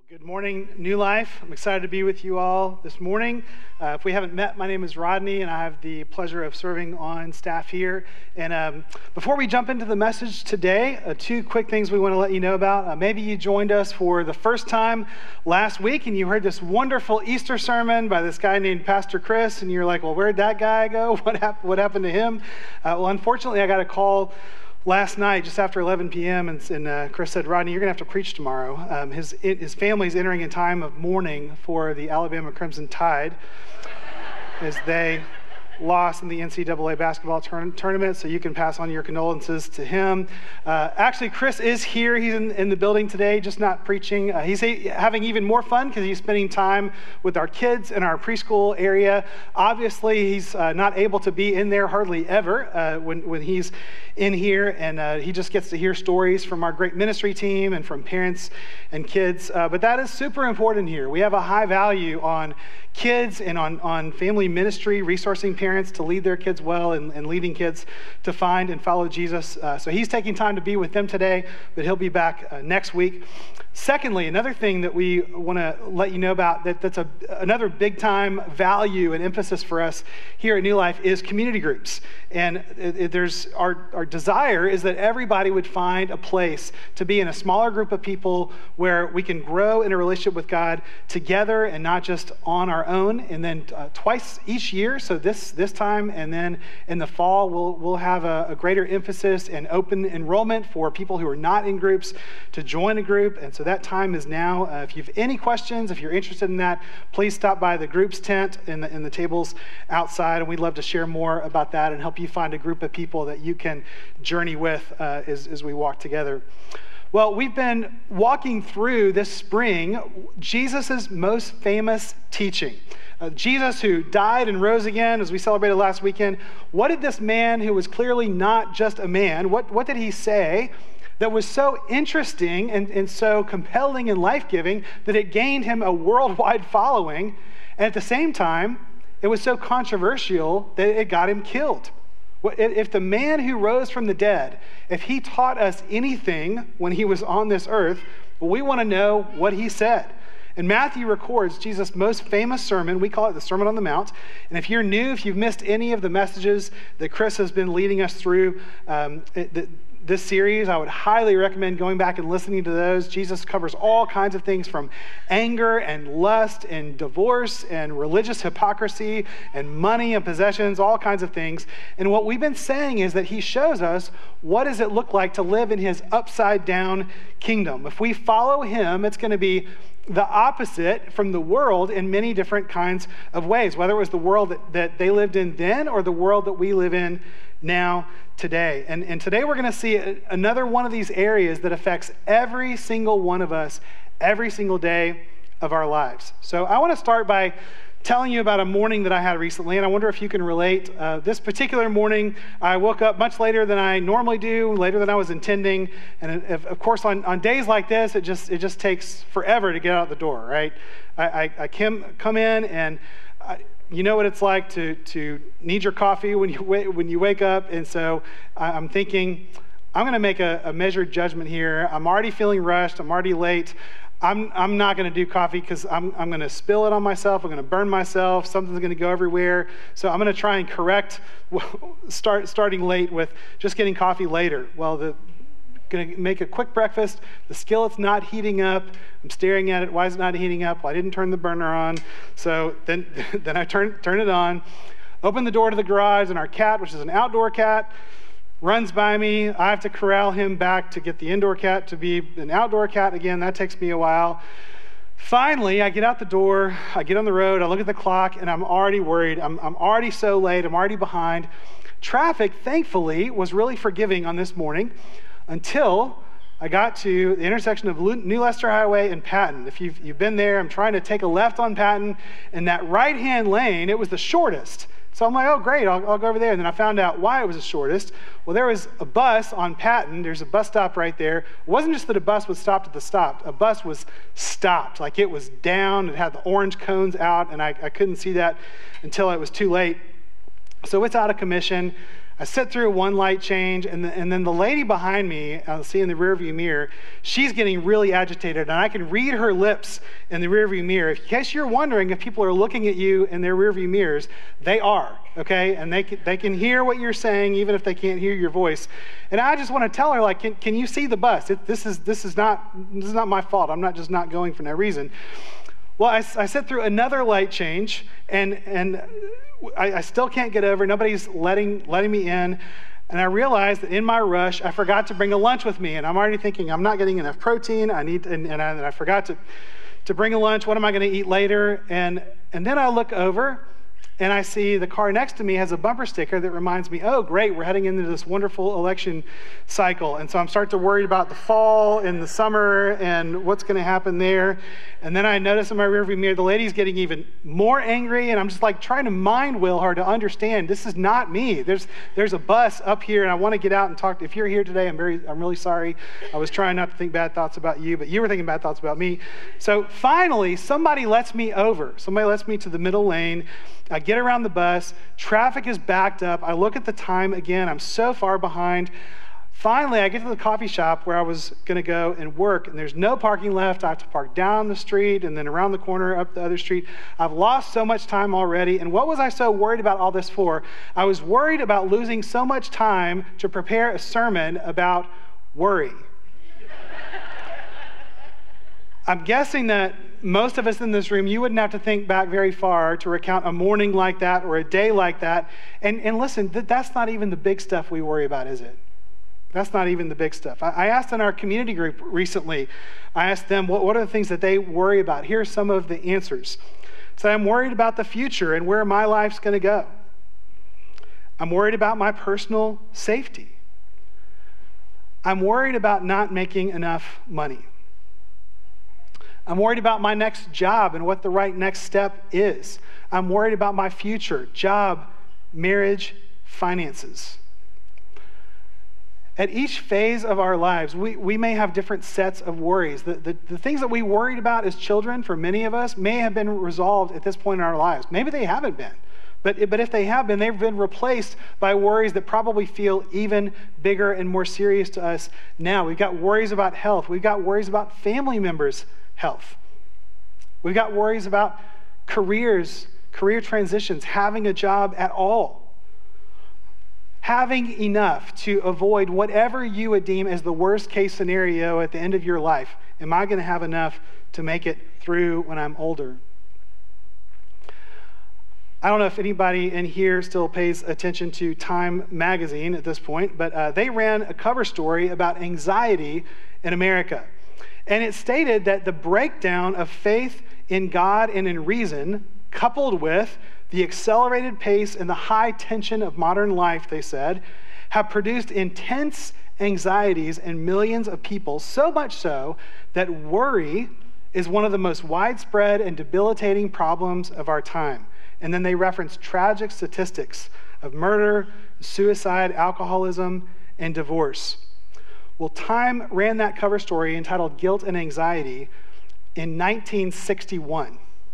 Good morning, New Life. I'm excited to be with you all this morning. If we haven't met, my name is Rodney, and I have the pleasure of serving on staff here. And before we jump into the message today, two quick things we want to let you know about. Maybe you joined us for the first time last week, and you heard this wonderful Easter sermon by this guy named Pastor Chris, and you're like, well, where'd that guy go? What happened to him? Well, unfortunately, I got a call last night, just after 11 p.m., and Chris said, Rodney, you're going to have to preach tomorrow. His family's entering a time of mourning for the Alabama Crimson Tide as they lost in the NCAA basketball tournament, so you can pass on your condolences to him. Actually, Chris is here. He's in the building today, just not preaching. He's having even more fun because he's spending time with our kids in our preschool area. Obviously, he's not able to be in there hardly ever when he's in here, and he just gets to hear stories from our great ministry team and from parents and kids. But that is super important here. We have a high value on kids and on family ministry, resourcing parents to lead their kids well and leading kids to find and follow Jesus. So he's taking time to be with them today, but he'll be back next week. Secondly, another thing that we want to let you know about that's another big time value and emphasis for us here at New Life is community groups. And there's our desire is that everybody would find a place to be in a smaller group of people where we can grow in a relationship with God together and not just on our own. And then twice each year, so this time and then in the fall, we'll have a greater emphasis and open enrollment for people who are not in groups to join a group. And so that time is now. If you have any questions, if you're interested in that, please stop by the groups tent in the tables outside, and we'd love to share more about that and help you find a group of people that you can journey with as we walk together. Well, we've been walking through this spring Jesus' most famous teaching. Jesus, who died and rose again, as we celebrated last weekend. What did this man, who was clearly not just a man, what did he say that was so interesting and so compelling and life-giving that it gained him a worldwide following, and at the same time, it was so controversial that it got him killed? If the man who rose from the dead, if he taught us anything when he was on this earth, well, we want to know what he said. And Matthew records Jesus' most famous sermon. We call it the Sermon on the Mount. And if you're new, if you've missed any of the messages that Chris has been leading us through this series, I would highly recommend going back and listening to those. Jesus covers all kinds of things from anger and lust and divorce and religious hypocrisy and money and possessions, all kinds of things. And what we've been saying is that he shows us what does it look like to live in his upside down kingdom. If we follow him, it's going to be the opposite from the world in many different kinds of ways, whether it was the world that they lived in then or the world that we live in now today. And today we're going to see another one of these areas that affects every single one of us every single day of our lives. So I want to start by telling you about a morning that I had recently, and I wonder if you can relate. This particular morning, I woke up much later than I normally do, later than I was intending, and of course, on days like this, it just takes forever to get out the door, right? I come in, and you know what it's like to need your coffee when you wake up, and so I'm thinking, I'm going to make a measured judgment here. I'm already feeling rushed. I'm already late. I'm not going to do coffee because I'm going to spill it on myself. I'm going to burn myself. Something's going to go everywhere. So I'm going to try and correct starting late with just getting coffee later. Well, going to make a quick breakfast. The skillet's not heating up. I'm staring at it. Why is it not heating up? Well, I didn't turn the burner on. So then I turn it on, open the door to the garage, and our cat, which is an outdoor cat, runs by me. I have to corral him back to get the indoor cat to be an outdoor cat again. That takes me a while. Finally, I get out the door, I get on the road, I look at the clock, and I'm already worried. I'm already so late. I'm already behind. Traffic, thankfully, was really forgiving on this morning until I got to the intersection of New Leicester Highway and Patton. If you've been there, I'm trying to take a left on Patton, and that right-hand lane, it was the shortest. So I'm like, oh, great, I'll go over there. And then I found out why it was the shortest. Well, there was a bus on Patton. There's a bus stop right there. It wasn't just that a bus was stopped at the stop. A bus was stopped. Like, it was down. It had the orange cones out, and I couldn't see that until it was too late. So it's out of commission. I sit through one light change, and then the lady behind me, I'll see in the rearview mirror, she's getting really agitated, and I can read her lips in the rearview mirror. In case you're wondering if people are looking at you in their rearview mirrors, they are, okay? And they can hear what you're saying, even if they can't hear your voice. And I just want to tell her, like, can you see the bus? This is not my fault. I'm not just not going for no reason. Well, I sit through another light change, and I still can't get over. Nobody's letting me in. And I realized that in my rush, I forgot to bring a lunch with me. And I'm already thinking, I'm not getting enough protein. I forgot to bring a lunch. What am I going to eat later? And then I look over, and I see the car next to me has a bumper sticker that reminds me, oh, great, we're heading into this wonderful election cycle. And so I'm starting to worry about the fall and the summer and what's going to happen there. And then I notice in my rearview mirror, the lady's getting even more angry, and I'm just like trying to mind will her to understand this is not me. There's a bus up here, and I want to get out and talk. If you're here today, I'm really sorry. I was trying not to think bad thoughts about you, but you were thinking bad thoughts about me. So finally, somebody lets me over. Somebody lets me to the middle lane. I get around the bus. Traffic is backed up. I look at the time again. I'm so far behind. Finally, I get to the coffee shop where I was going to go and work, and there's no parking left. I have to park down the street and then around the corner up the other street. I've lost so much time already. And what was I so worried about all this for? I was worried about losing so much time to prepare a sermon about worry. I'm guessing that most of us in this room, you wouldn't have to think back very far to recount a morning like that or a day like that. And listen, that's not even the big stuff we worry about, is it? That's not even the big stuff. I asked in our community group recently, I asked them, what are the things that they worry about? Here are some of the answers. So I'm worried about the future and where my life's going to go. I'm worried about my personal safety. I'm worried about not making enough money. I'm worried about my next job and what the right next step is. I'm worried about my future, job, marriage, finances. At each phase of our lives, we may have different sets of worries. The things that we worried about as children, for many of us, may have been resolved at this point in our lives. Maybe they haven't been. But if they have been, they've been replaced by worries that probably feel even bigger and more serious to us now. We've got worries about health. We've got worries about family members' health. We've got worries about careers, career transitions, having a job at all. Having enough to avoid whatever you would deem as the worst case scenario at the end of your life. Am I going to have enough to make it through when I'm older? I don't know if anybody in here still pays attention to Time magazine at this point, but they ran a cover story about anxiety in America. And it stated that the breakdown of faith in God and in reason, coupled with the accelerated pace and the high tension of modern life, they said, have produced intense anxieties in millions of people, so much so that worry is one of the most widespread and debilitating problems of our time. And then they reference tragic statistics of murder, suicide, alcoholism, and divorce. Well, Time ran that cover story entitled Guilt and Anxiety in 1961.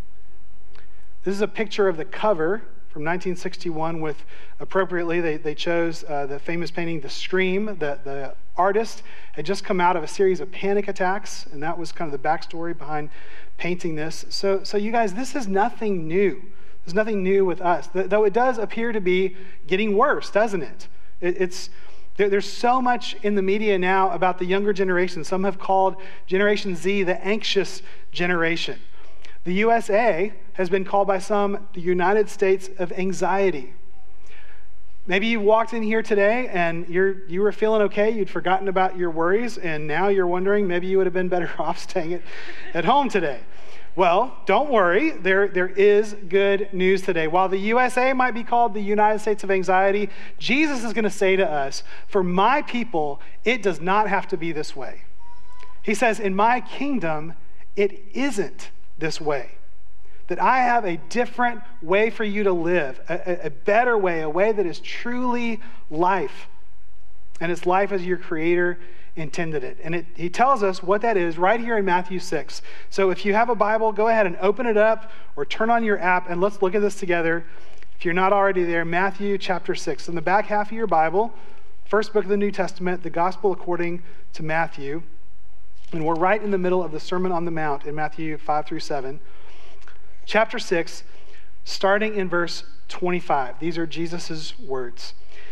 This is a picture of the cover from 1961 with, appropriately, they chose the famous painting, The Scream. The artist had just come out of a series of panic attacks, and that was kind of the backstory behind painting this. So you guys, this is nothing new. There's nothing new with us, though it does appear to be getting worse, doesn't it? There's so much in the media now about the younger generation. Some have called Generation Z the anxious generation. The USA has been called by some the United States of anxiety. Maybe you walked in here today and you were feeling okay, you'd forgotten about your worries, and now you're wondering maybe you would have been better off staying at home today. Well, don't worry, there is good news today. While the USA might be called the United States of anxiety, Jesus is going to say to us, for my people, it does not have to be this way. He says, in my kingdom, it isn't this way. That I have a different way for you to live, a better way, a way that is truly life. And it's life as your Creator intended it. And he tells us what that is right here in Matthew 6. So if you have a Bible, go ahead and open it up or turn on your app and let's look at this together. If you're not already there, Matthew chapter 6. In the back half of your Bible, first book of the New Testament, the Gospel according to Matthew. And we're right in the middle of the Sermon on the Mount in Matthew 5 through 7. Chapter 6, starting in verse 25. These are Jesus' words.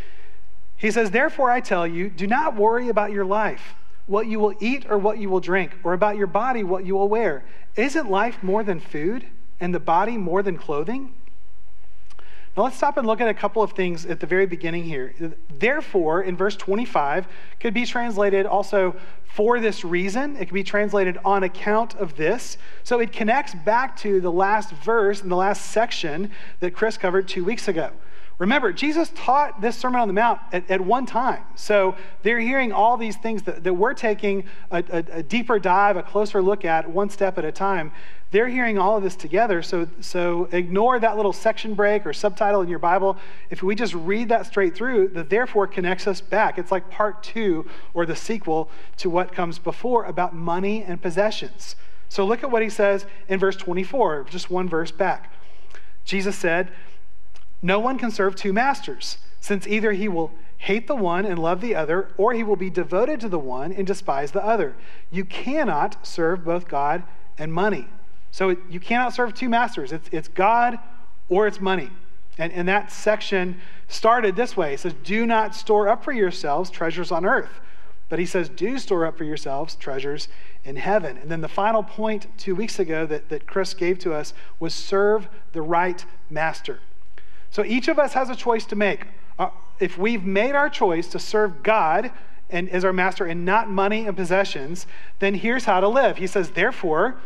He says, "Therefore I tell you, do not worry about your life, what you will eat or what you will drink, or about your body, what you will wear. Isn't life more than food, and the body more than clothing?" Now let's stop and look at a couple of things at the very beginning here. Therefore, in verse 25, could be translated also for this reason. It could be translated on account of this. So it connects back to the last verse in the last section that Chris covered 2 weeks ago. Remember, Jesus taught this Sermon on the Mount at one time. So they're hearing all these things that we're taking a deeper dive, a closer look at, one step at a time. They're hearing all of this together. So ignore that little section break or subtitle in your Bible. If we just read that straight through, the therefore connects us back. It's like part 2 or the sequel to what comes before about money and possessions. So look at what he says in verse 24, just one verse back. Jesus said, "No one can serve 2 masters, since either he will hate the one and love the other, or he will be devoted to the one and despise the other. You cannot serve both God and money." So you cannot serve 2 masters. It's God or it's money. And that section started this way. It says, "Do not store up for yourselves treasures on earth." But he says, "Do store up for yourselves treasures in heaven." And then the final point 2 weeks ago that Chris gave to us was serve the right master. So each of us has a choice to make. If we've made our choice to serve God and as our master and not money and possessions, then here's how to live. He says, "Therefore,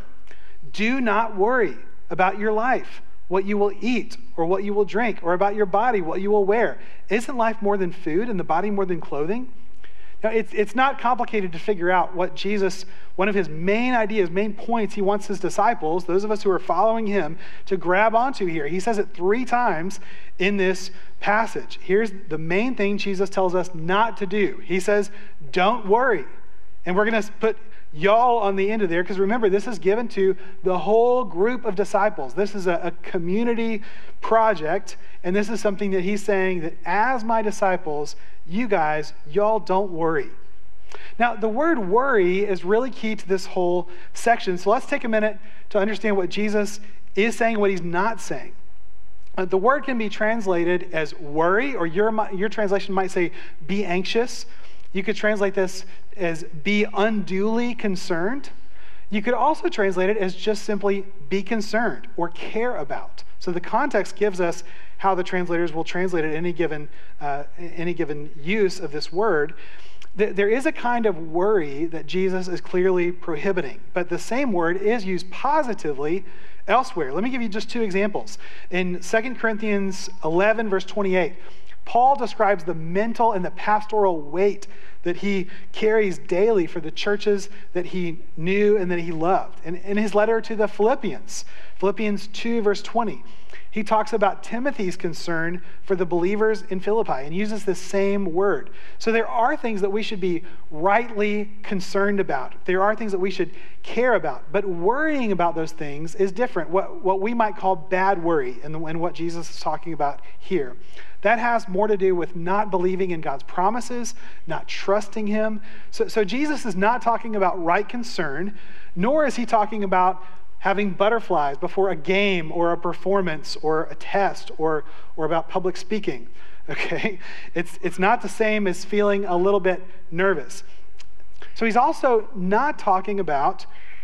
do not worry about your life, what you will eat or what you will drink, or about your body, what you will wear. Isn't life more than food and the body more than clothing?" Now, it's not complicated to figure out what Jesus, one of his main ideas, main points he wants his disciples, those of us who are following him, to grab onto here. He says it 3 times in this passage. Here's the main thing Jesus tells us not to do. He says, don't worry. And we're going to put y'all on the end of there, because remember, this is given to the whole group of disciples. This is a community project, and this is something that he's saying that as my disciples, you guys, y'all don't worry. Now, the word worry is really key to this whole section, so let's take a minute to understand what Jesus is saying, what he's not saying. The word can be translated as worry, or your translation might say be anxious. You could translate this as be unduly concerned. You could also translate it as just simply be concerned or care about. So the context gives us how the translators will translate it any given use of this word. There is a kind of worry that Jesus is clearly prohibiting, but the same word is used positively elsewhere. Let me give you just 2 examples. In 2 Corinthians 11, verse 28, Paul describes the mental and the pastoral weight that he carries daily for the churches that he knew and that he loved. And in his letter to the Philippians 2, verse 20, he talks about Timothy's concern for the believers in Philippi and uses the same word. So there are things that we should be rightly concerned about. There are things that we should care about. But worrying about those things is different. What we might call bad worry and what Jesus is talking about here. That has more to do with not believing in God's promises, not trusting him. So Jesus is not talking about right concern, nor is he talking about having butterflies before a game or a performance or a test or about public speaking. Okay? It's not the same as feeling a little bit nervous. So he's also not talking about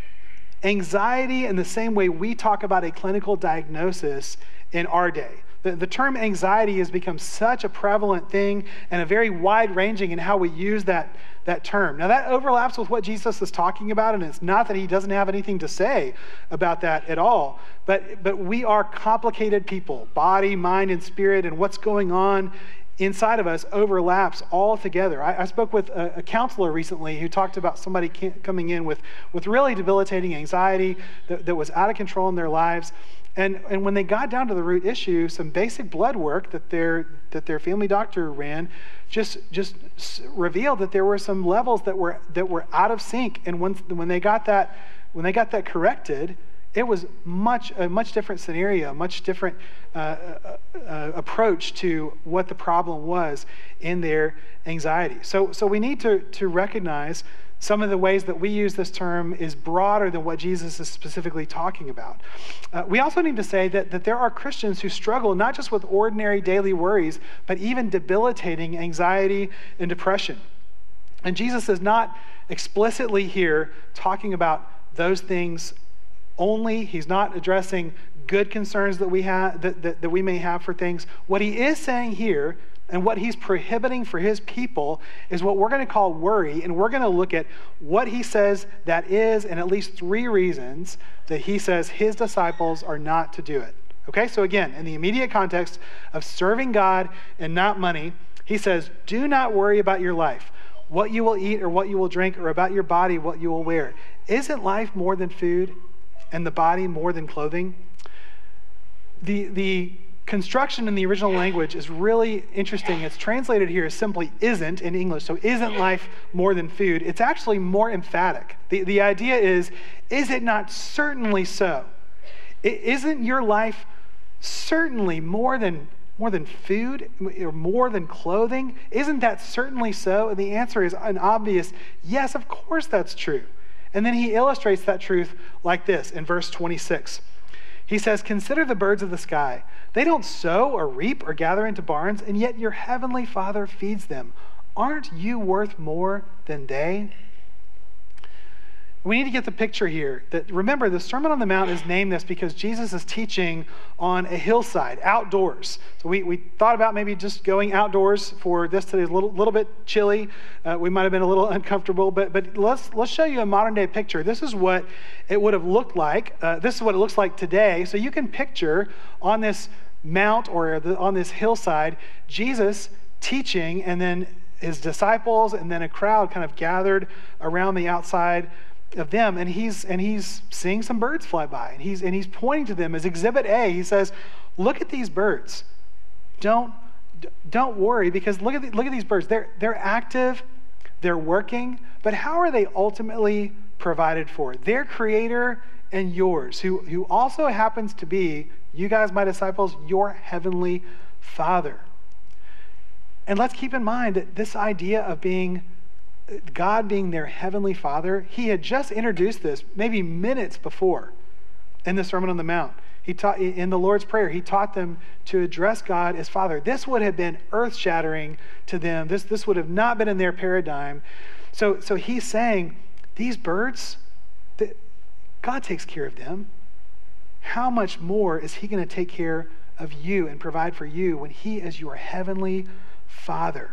anxiety in the same way we talk about a clinical diagnosis in our day. The term anxiety has become such a prevalent thing and a very wide-ranging in how we use that term. Now that overlaps with what Jesus is talking about, and it's not that he doesn't have anything to say about that at all, but we are complicated people. Body, mind, and spirit, and what's going on inside of us overlaps all together. I spoke with a counselor recently who talked about somebody coming in with really debilitating anxiety that was out of control in their lives. And when they got down to the root issue, some basic blood work that their family doctor ran just revealed that there were some levels that were out of sync. And when they got that corrected, it was a much different scenario, a much different approach to what the problem was in their anxiety. So we need to recognize some of the ways that we use this term is broader than what Jesus is specifically talking about. We also need to say that there are Christians who struggle not just with ordinary daily worries, but even debilitating anxiety and depression. And Jesus is not explicitly here talking about those things only. He's not addressing good concerns that we have that we may have for things. What he is saying here, and what he's prohibiting for his people, is what we're going to call worry, and we're going to look at what he says that is, and at least 3 reasons that he says his disciples are not to do it. Okay, so again, in the immediate context of serving God and not money, he says, do not worry about your life, what you will eat or what you will drink, or about your body, what you will wear. Isn't life more than food, and the body more than clothing? The construction in the original language is really interesting. It's translated here as simply isn't in English. So isn't life more than food? It's actually more emphatic. The idea is it not certainly so? Isn't your life certainly more than food or more than clothing? Isn't that certainly so? And the answer is an obvious yes, of course that's true. And then he illustrates that truth like this in verse 26. He says, consider the birds of the sky. They don't sow or reap or gather into barns, and yet your heavenly Father feeds them. Aren't you worth more than they? We need to get the picture here that, remember, the Sermon on the Mount is named this because Jesus is teaching on a hillside, outdoors. So we thought about maybe just going outdoors for this today. It's a little bit chilly. We might have been a little uncomfortable, but let's show you a modern day picture. This is what it would have looked like. This is what it looks like today. So you can picture on this mount or on this hillside, Jesus teaching, and then his disciples, and then a crowd kind of gathered around the outside of them, and he's seeing some birds fly by, and he's pointing to them as Exhibit A. He says, "Look at these birds. Don't worry, because look at these birds. They're active, they're working, but how are they ultimately provided for? Their Creator and yours, who also happens to be, you guys, my disciples, your heavenly Father." And let's keep in mind that this idea of God being their heavenly Father, he had just introduced this maybe minutes before in the Sermon on the Mount. He taught in the Lord's Prayer, he taught them to address God as Father. This would have been earth-shattering to them. This would have not been in their paradigm. So he's saying, these birds, God takes care of them. How much more is he going to take care of you and provide for you when he is your heavenly Father?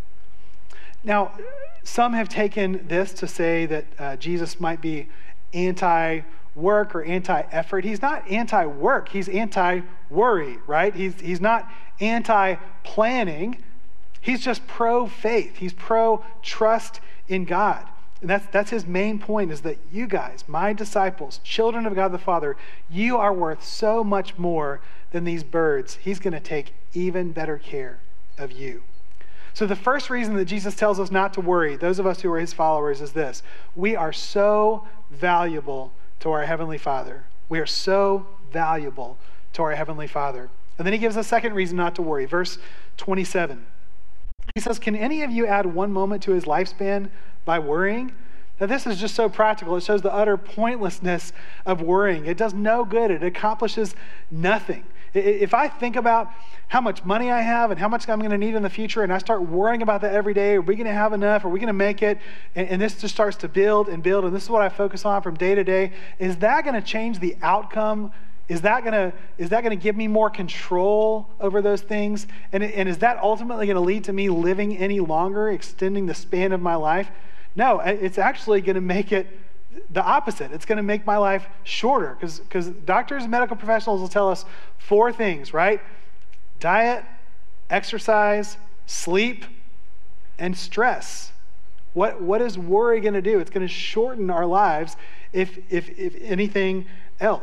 Now, some have taken this to say that Jesus might be anti-work or anti-effort. He's not anti-work. He's anti-worry, right? He's not anti-planning. He's just pro-faith. He's pro-trust in God. And that's his main point, is that you guys, my disciples, children of God the Father, you are worth so much more than these birds. He's going to take even better care of you. So the first reason that Jesus tells us not to worry, those of us who are his followers, is this: we are so valuable to our Heavenly Father. We are so valuable to our Heavenly Father. And then he gives a second reason not to worry. Verse 27. He says, can any of you add 1 moment to his lifespan by worrying? Now this is just so practical. It shows the utter pointlessness of worrying. It does no good. It accomplishes nothing. If I think about how much money I have and how much I'm going to need in the future, and I start worrying about that every day, are we going to have enough? Are we going to make it? And this just starts to build and build, and this is what I focus on from day to day. Is that going to change the outcome? Is that going to give me more control over those things? And is that ultimately going to lead to me living any longer, extending the span of my life? No, it's actually going to make it the opposite. It's going to make my life shorter, because doctors and medical professionals will tell us 4 things, right? Diet, exercise, sleep, and stress. What is worry going to do? It's going to shorten our lives if anything else.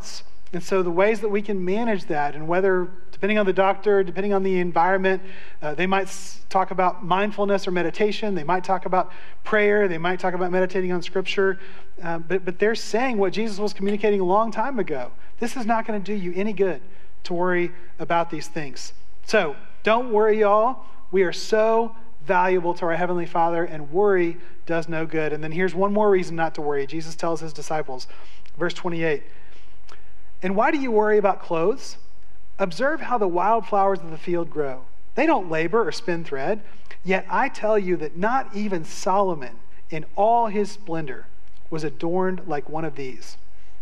And so the ways that we can manage that, and whether, depending on the doctor, depending on the environment, they might talk about mindfulness or meditation. They might talk about prayer. They might talk about meditating on Scripture. But they're saying what Jesus was communicating a long time ago. This is not going to do you any good to worry about these things. So don't worry, y'all. We are so valuable to our Heavenly Father, and worry does no good. And then here's one more reason not to worry. Jesus tells his disciples, verse 28, "And why do you worry about clothes? Observe how the wildflowers of the field grow. They don't labor or spin thread. Yet I tell you that not even Solomon in all his splendor was adorned like one of these."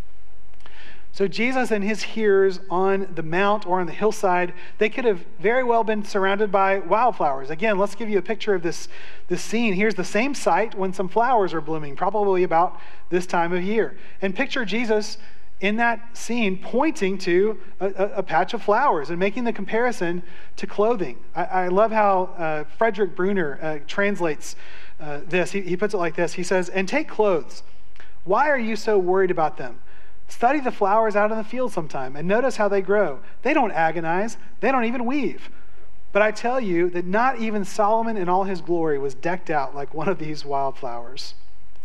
So Jesus and his hearers on the mount or on the hillside, they could have very well been surrounded by wildflowers. Again, let's give you a picture of this scene. Here's the same site when some flowers are blooming, probably about this time of year. And picture Jesus in that scene pointing to a patch of flowers and making the comparison to clothing. I love how Frederick Bruner translates this. He puts it like this. He says, "And take clothes. Why are you so worried about them? Study the flowers out in the field sometime and notice how they grow. They don't agonize. They don't even weave. But I tell you that not even Solomon in all his glory was decked out like one of these wildflowers."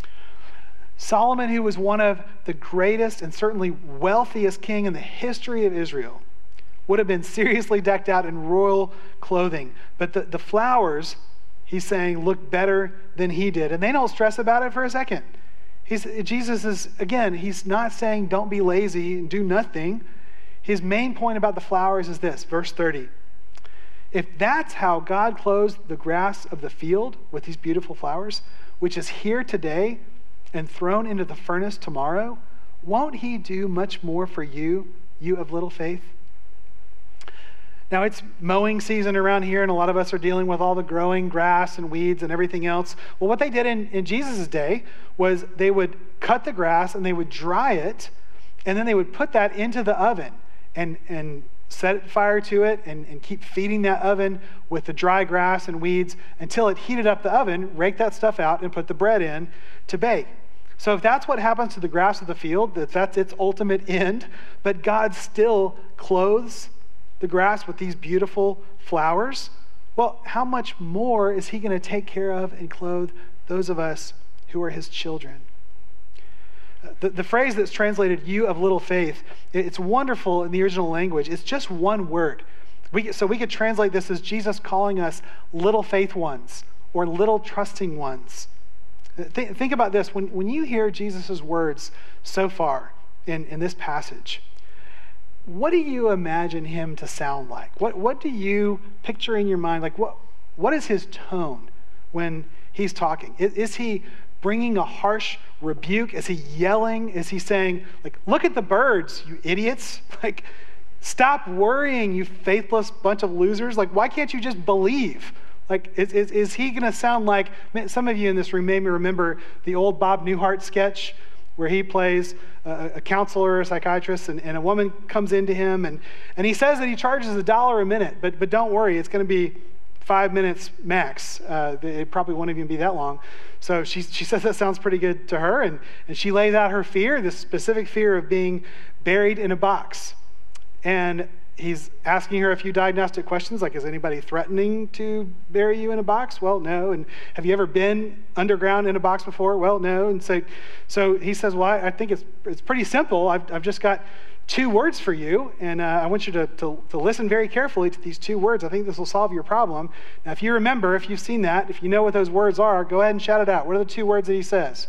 Solomon, who was one of the greatest and certainly wealthiest king in the history of Israel, would have been seriously decked out in royal clothing. But the flowers, he's saying, look better than he did. And they don't stress about it for a second. Jesus is, again, he's not saying don't be lazy and do nothing. His main point about the flowers is this, verse 30. "If that's how God clothes the grass of the field with these beautiful flowers, which is here today and thrown into the furnace tomorrow, won't he do much more for you, you of little faith?" Now, it's mowing season around here, and a lot of us are dealing with all the growing grass and weeds and everything else. Well, what they did in Jesus' day was they would cut the grass and they would dry it, and then they would put that into the oven and set fire to it and keep feeding that oven with the dry grass and weeds until it heated up the oven, rake that stuff out, and put the bread in to bake. So if that's what happens to the grass of the field, that's its ultimate end, but God still clothes the grass with these beautiful flowers, well, how much more is he going to take care of and clothe those of us who are his children? The phrase that's translated, "you of little faith," it's wonderful in the original language. It's just one word. So we could translate this as Jesus calling us little faith ones or little trusting ones. Think about this. When you hear Jesus' words so far in this passage, what do you imagine him to sound like? What do you picture in your mind? Like what is his tone when he's talking? Is he bringing a harsh rebuke? Is he yelling? Is he saying, like, "Look at the birds, you idiots. Like, stop worrying, you faithless bunch of losers. Like, why can't you just believe?" Like, is he going to sound like, some of you in this room may remember the old Bob Newhart sketch where he plays a counselor or a psychiatrist, and a woman comes into him, and he says that he charges $1 a minute, but don't worry, it's going to be 5 minutes max. It probably won't even be that long. So she says that sounds pretty good to her, and she lays out her fear, this specific fear of being buried in a box. And he's asking her a few diagnostic questions, like, is anybody threatening to bury you in a box? Well, no. And have you ever been underground in a box before? Well, no. And so he says, well, I think it's pretty simple. I've just got 2 words for you, and I want you to listen very carefully to these 2 words. I think this will solve your problem. Now, if you remember, if you've seen that, if you know what those words are, go ahead and shout it out. What are the 2 words that he says?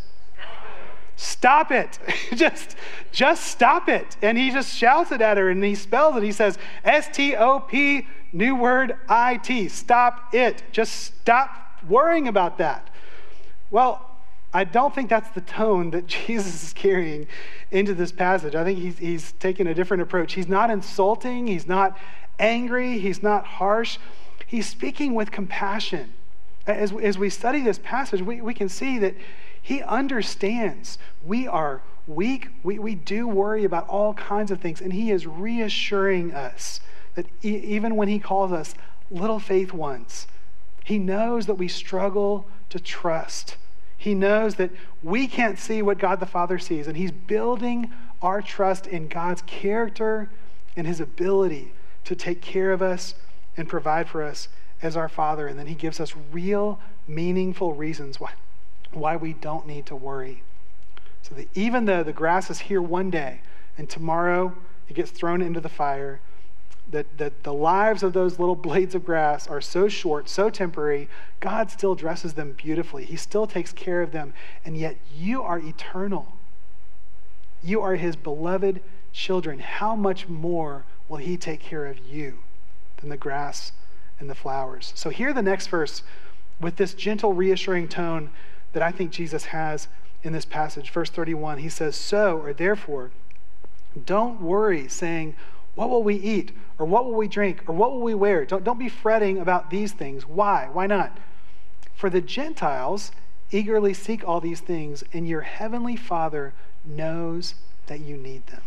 Stop it. just stop it. And he just shouts it at her, and he spells it. He says, S-T-O-P, new word, I-T. Stop it. Just stop worrying about that. Well, I don't think that's the tone that Jesus is carrying into this passage. I think he's taking a different approach. He's not insulting. He's not angry. He's not harsh. He's speaking with compassion. As we study this passage, we can see that he understands we are weak. We do worry about all kinds of things. And he is reassuring us that even when he calls us little faith ones, he knows that we struggle to trust. He knows that we can't see what God the Father sees. And he's building our trust in God's character and his ability to take care of us and provide for us as our Father. And then he gives us real, meaningful reasons why we don't need to worry. So that even though the grass is here one day and tomorrow it gets thrown into the fire, that the lives of those little blades of grass are so short, so temporary, God still dresses them beautifully. He still takes care of them. And yet you are eternal. You are his beloved children. How much more will he take care of you than the grass and the flowers? So hear the next verse with this gentle, reassuring tone that I think Jesus has in this passage. Verse 31, he says, "So, or therefore, don't worry, saying, what will we eat? Or what will we drink? Or what will we wear?" Don't be fretting about these things. Why? Why not? "For the Gentiles eagerly seek all these things, and your heavenly Father knows that you need them."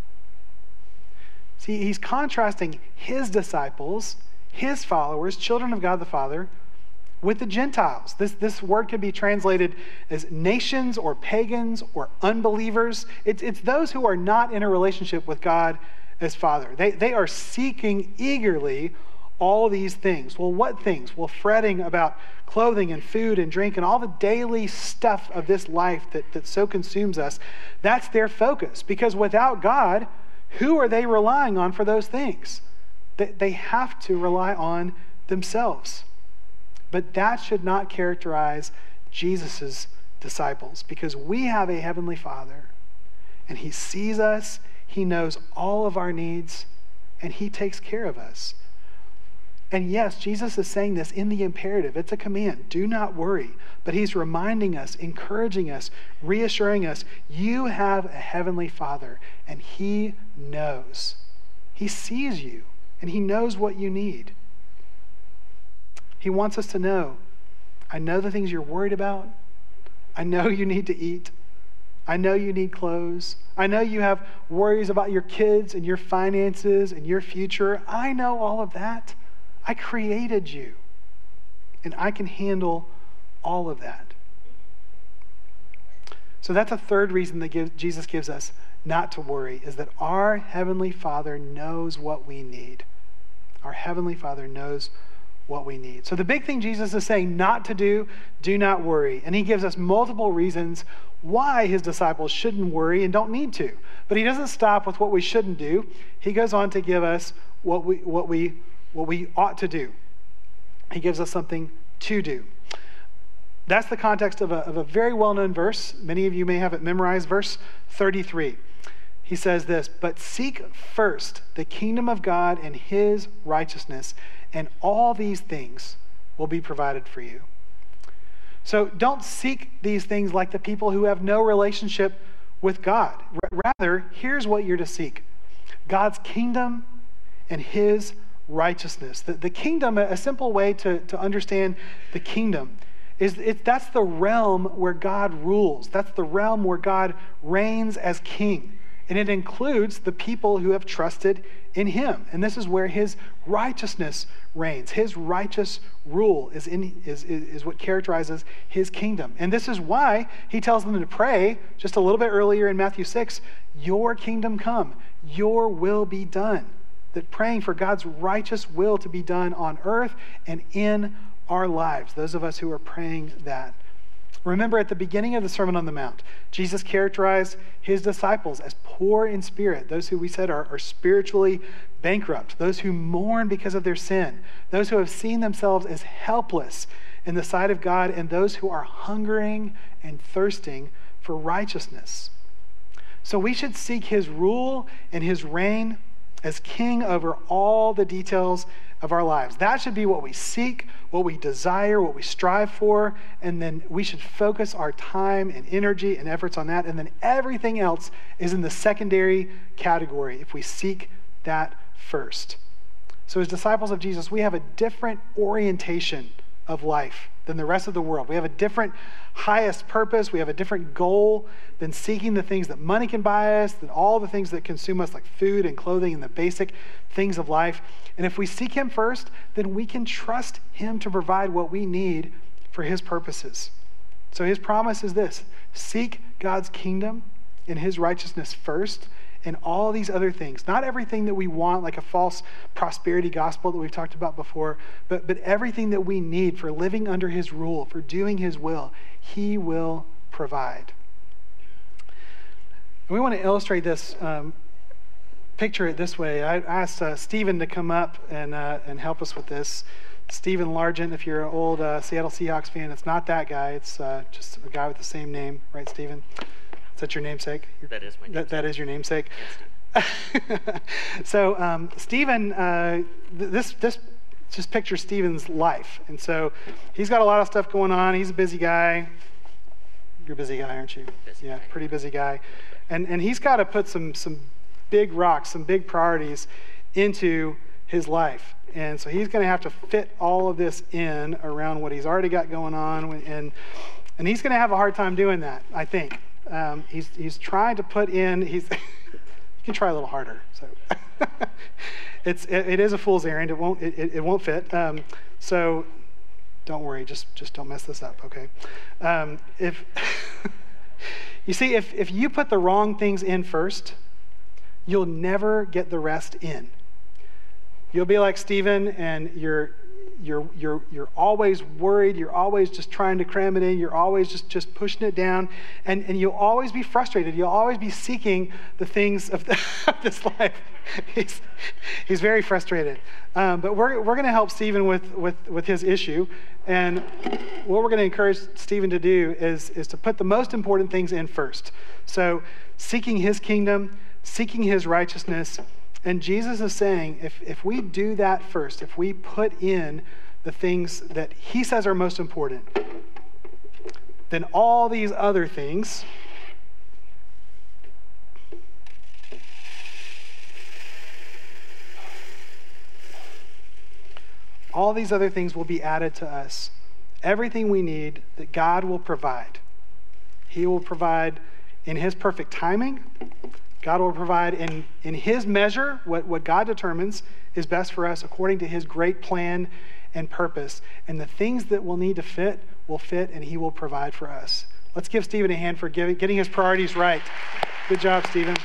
See, he's contrasting his disciples, his followers, children of God the Father, with the Gentiles. This word could be translated as nations or pagans or unbelievers. It's those who are not in a relationship with God as Father. They are seeking eagerly all these things. Well, what things? Well, fretting about clothing and food and drink and all the daily stuff of this life that so consumes us. That's their focus, because without God, who are they relying on for those things? They have to rely on themselves. But that should not characterize Jesus's disciples, because we have a heavenly Father and he sees us. He knows all of our needs, and he takes care of us. And yes, Jesus is saying this in the imperative. It's a command. Do not worry. But he's reminding us, encouraging us, reassuring us, you have a heavenly Father, and he knows. He sees you, and he knows what you need. He wants us to know, I know the things you're worried about. I know you need to eat. I know you need clothes. I know you have worries about your kids and your finances and your future. I know all of that. I created you, and I can handle all of that. So that's a third reason that Jesus gives us not to worry, is that our Heavenly Father knows what we need. Our Heavenly Father knows what we need. So the big thing Jesus is saying not to do not worry. And he gives us multiple reasons why his disciples shouldn't worry and don't need to. But he doesn't stop with what we shouldn't do. He goes on to give us what we ought to do. He gives us something to do. That's the context of a very well-known verse. Many of you may have it memorized. Verse 33. He says this, "But seek first the kingdom of God and his righteousness, and all these things will be provided for you." So don't seek these things like the people who have no relationship with God. Rather, here's what you're to seek: God's kingdom and his righteousness. The kingdom, a simple way to understand the kingdom, is that's the realm where God rules. That's the realm where God reigns as king. And it includes the people who have trusted in him. And this is where his righteousness reigns. His righteous rule is what characterizes his kingdom. And this is why he tells them to pray just a little bit earlier in Matthew 6, "Your kingdom come, your will be done." That praying for God's righteous will to be done on earth and in our lives, those of us who are praying that. Remember, at the beginning of the Sermon on the Mount, Jesus characterized his disciples as poor in spirit, those who we said are spiritually bankrupt, those who mourn because of their sin, those who have seen themselves as helpless in the sight of God, and those who are hungering and thirsting for righteousness. So we should seek his rule and his reign as king over all the details of our lives. That should be what we seek, what we desire, what we strive for, and then we should focus our time and energy and efforts on that, and then everything else is in the secondary category if we seek that first. So as disciples of Jesus, we have a different orientation of life than the rest of the world. We have a different highest purpose. We have a different goal than seeking the things that money can buy us, than all the things that consume us like food and clothing and the basic things of life. And if we seek him first, then we can trust him to provide what we need for his purposes. So his promise is this: seek God's kingdom and his righteousness first, and all these other things, not everything that we want, like a false prosperity gospel that we've talked about before, but everything that we need for living under his rule, for doing his will, he will provide. And we want to illustrate this, picture it this way. I asked Stephen to come up and help us with this. Stephen Largent, if you're an old Seattle Seahawks fan, it's not that guy. It's just a guy with the same name, right, Stephen? Is that your namesake? That is my namesake. That is your namesake? Yes, So, Stephen, this just pictures Stephen's life. And so he's got a lot of stuff going on. He's a busy guy. You're a busy guy, aren't you? Busy yeah, guy. Pretty busy guy. And he's got to put some big rocks, some big priorities into his life. And so he's going to have to fit all of this in around what he's already got going on. And he's going to have a hard time doing that, I think. He's trying to put in, you can try a little harder. So it is a fool's errand. It won't fit. So don't worry, just don't mess this up, okay? If you see, if you put the wrong things in first, you'll never get the rest in. You'll be like Stephen, and you're always worried. You're always just trying to cram it in. You're always just pushing it down, and you'll always be frustrated. You'll always be seeking the things of this life. He's very frustrated. But we're going to help Stephen with his issue, and what we're going to encourage Stephen to do is to put the most important things in first. So seeking his kingdom, seeking his righteousness. And Jesus is saying, if we do that first, if we put in the things that he says are most important, then all these other things will be added to us. Everything we need that God will provide. He will provide in his perfect timing. God will provide in his measure what God determines is best for us according to his great plan and purpose. And the things that we'll need to fit will fit, and he will provide for us. Let's give Stephen a hand for getting his priorities right. Good job, Stephen.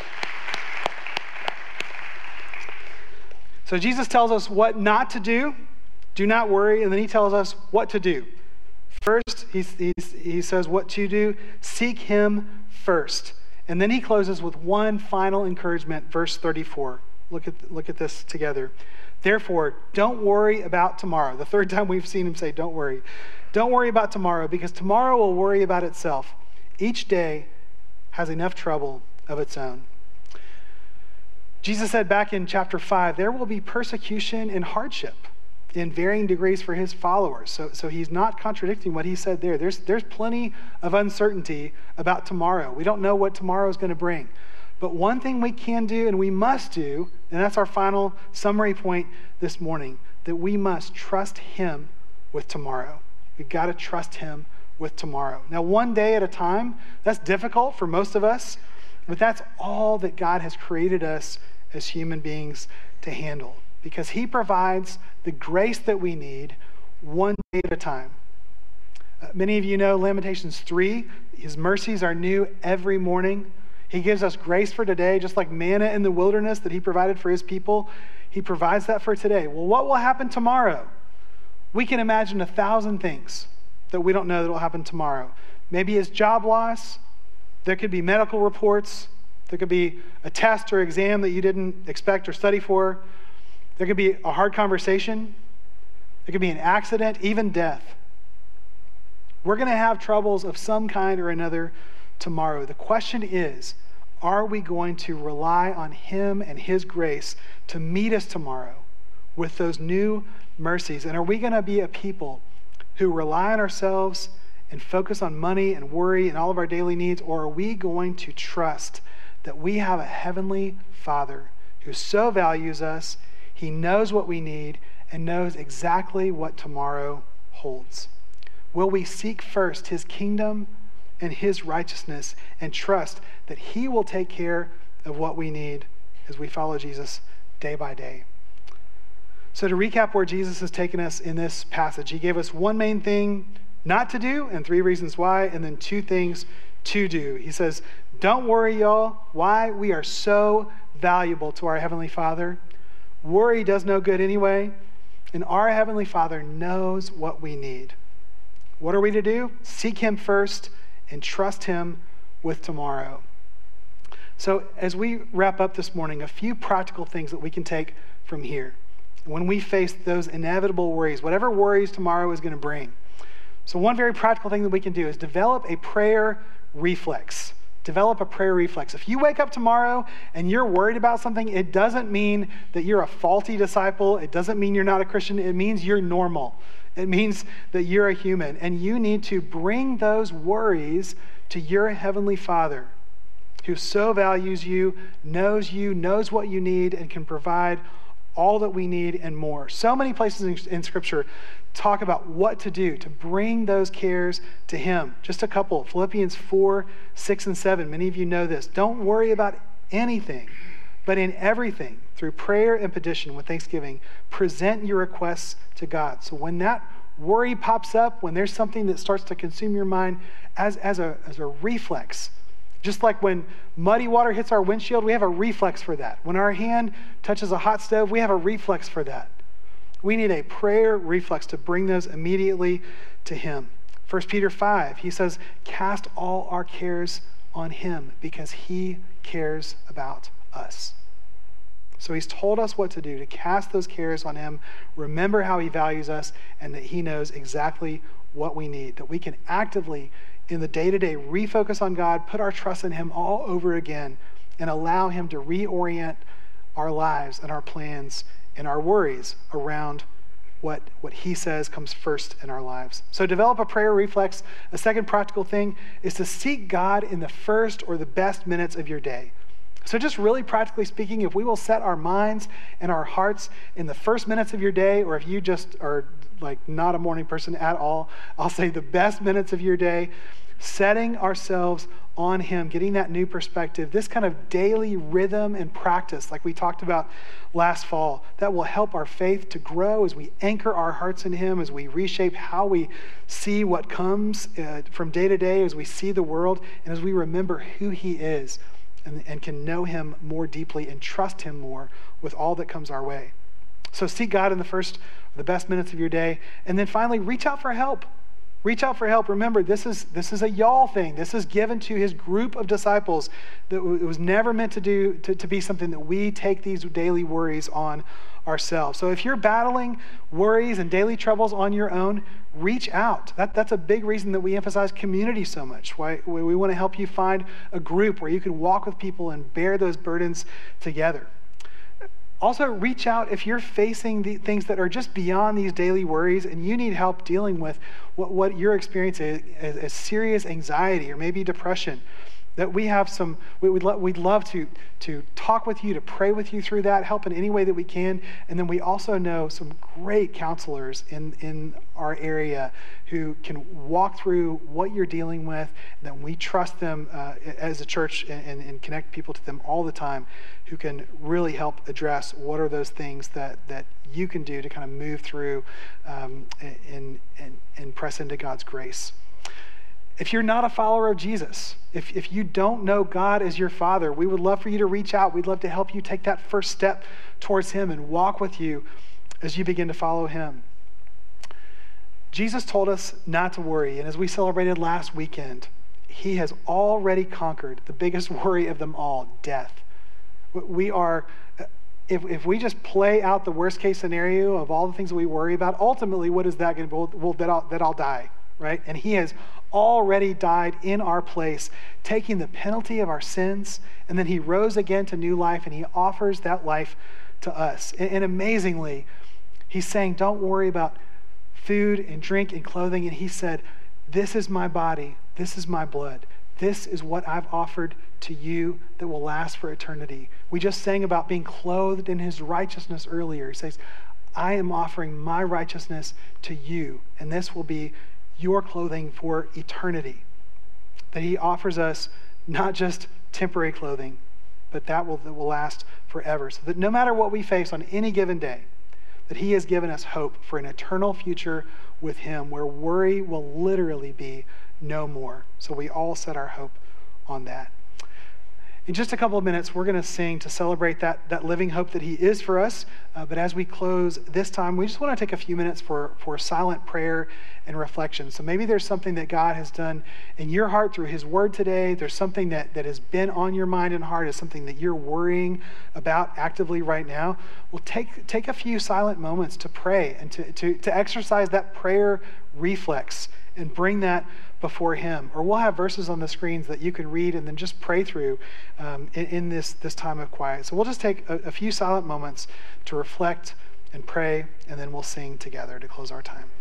So Jesus tells us what not to do. Do not worry. And then he tells us what to do. First, he says what to do. Seek him first. And then he closes with one final encouragement, verse 34. Look at this together. Therefore, don't worry about tomorrow. The third time we've seen him say, don't worry. Don't worry about tomorrow, because tomorrow will worry about itself. Each day has enough trouble of its own. Jesus said back in chapter 5, there will be persecution and hardship in varying degrees for his followers. So he's not contradicting what he said there. There's plenty of uncertainty about tomorrow. We don't know what tomorrow is going to bring. But one thing we can do and we must do, and that's our final summary point this morning, that we must trust him with tomorrow. We've got to trust him with tomorrow. Now, one day at a time, that's difficult for most of us, but that's all that God has created us as human beings to handle, because he provides the grace that we need one day at a time. Many of you know Lamentations 3. His mercies are new every morning. He gives us grace for today, just like manna in the wilderness that he provided for his people. He provides that for today. Well, what will happen tomorrow? We can imagine 1,000 things that we don't know that will happen tomorrow. Maybe it's job loss. There could be medical reports. There could be a test or exam that you didn't expect or study for. There could be a hard conversation. There could be an accident, even death. We're going to have troubles of some kind or another tomorrow. The question is, are we going to rely on him and his grace to meet us tomorrow with those new mercies? And are we going to be a people who rely on ourselves and focus on money and worry and all of our daily needs? Or are we going to trust that we have a heavenly Father who so values us, he knows what we need, and knows exactly what tomorrow holds? Will we seek first his kingdom and his righteousness and trust that he will take care of what we need as we follow Jesus day by day? So to recap where Jesus has taken us in this passage, he gave us one main thing not to do and 3 reasons why, and then 2 things to do. He says, Don't worry, y'all. Why? We are so valuable to our Heavenly Father. Worry does no good anyway, and our Heavenly Father knows what we need. What are we to do? Seek Him first and trust Him with tomorrow. So as we wrap up this morning, a few practical things that we can take from here when we face those inevitable worries, whatever worries tomorrow is going to bring. So one very practical thing that we can do is develop a prayer reflex. Develop a prayer reflex. If you wake up tomorrow and you're worried about something, it doesn't mean that you're a faulty disciple. It doesn't mean you're not a Christian. It means you're normal. It means that you're a human, and you need to bring those worries to your Heavenly Father, who so values you, knows what you need, and can provide all that we need and more. So many places in Scripture talk about what to do to bring those cares to Him. Just a couple. Philippians 4, 6, and 7. Many of you know this. Don't worry about anything, but in everything, through prayer and petition with thanksgiving, present your requests to God. So when that worry pops up, when there's something that starts to consume your mind, as a reflex, just like when muddy water hits our windshield, we have a reflex for that. When our hand touches a hot stove, we have a reflex for that. We need a prayer reflex to bring those immediately to Him. 1 Peter 5, he says, cast all our cares on Him because He cares about us. So He's told us what to do, to cast those cares on Him, remember how He values us, and that He knows exactly what we need, that we can actively, in the day-to-day, refocus on God, put our trust in Him all over again, and allow Him to reorient our lives and our plans and our worries around what He says comes first in our lives. So develop a prayer reflex. A second practical thing is to seek God in the first or the best minutes of your day. So just really practically speaking, if we will set our minds and our hearts in the first minutes of your day, or if you just are like not a morning person at all, I'll say the best minutes of your day, setting ourselves on Him, getting that new perspective, this kind of daily rhythm and practice like we talked about last fall, that will help our faith to grow as we anchor our hearts in Him, as we reshape how we see what comes from day to day, as we see the world, and as we remember who He is and can know Him more deeply and trust Him more with all that comes our way. So seek God in the first, the best minutes of your day, and then finally reach out for help. Reach out for help. Remember, this is a y'all thing. This is given to His group of disciples. That it was never meant to be something that we take these daily worries on ourselves. So if you're battling worries and daily troubles on your own, reach out. That's a big reason that we emphasize community so much. Why we want to help you find a group where you can walk with people and bear those burdens together. Also, reach out if you're facing the things that are just beyond these daily worries and you need help dealing with what you're experiencing as serious anxiety or maybe depression. That we have we'd love to talk with you, to pray with you through that, help in any way that we can. And then we also know some great counselors in our area who can walk through what you're dealing with. And then we trust them as a church and connect people to them all the time who can really help address what are those things that you can do to kind of move through and press into God's grace. If you're not a follower of Jesus, if you don't know God as your Father, we would love for you to reach out. We'd love to help you take that first step towards Him and walk with you as you begin to follow Him. Jesus told us not to worry, and as we celebrated last weekend, He has already conquered the biggest worry of them all, death. We are, if we just play out the worst case scenario of all the things that we worry about, ultimately what is that going to be? Well, that I'll die, right? And He has already died in our place, taking the penalty of our sins, and then He rose again to new life, and He offers that life to us. And amazingly, He's saying, don't worry about food and drink and clothing, and He said, this is my body, this is my blood, this is what I've offered to you that will last for eternity. We just sang about being clothed in His righteousness earlier. He says, I am offering my righteousness to you, and this will be your clothing for eternity. That He offers us not just temporary clothing, but that will last forever. So that no matter what we face on any given day, that He has given us hope for an eternal future with Him where worry will literally be no more. So we all set our hope on that. In just a couple of minutes, we're going to sing to celebrate that living hope that he is for us. But as we close this time, we just want to take a few minutes for silent prayer and reflection. So maybe there's something that God has done in your heart through his word today. There's something that has been on your mind and heart, is something that you're worrying about actively right now. Well, take a few silent moments to pray and to exercise that prayer reflex and bring that before him. Or we'll have verses on the screens that you can read and then just pray through in this time of quiet. So we'll just take a few silent moments to reflect and pray, and then we'll sing together to close our time.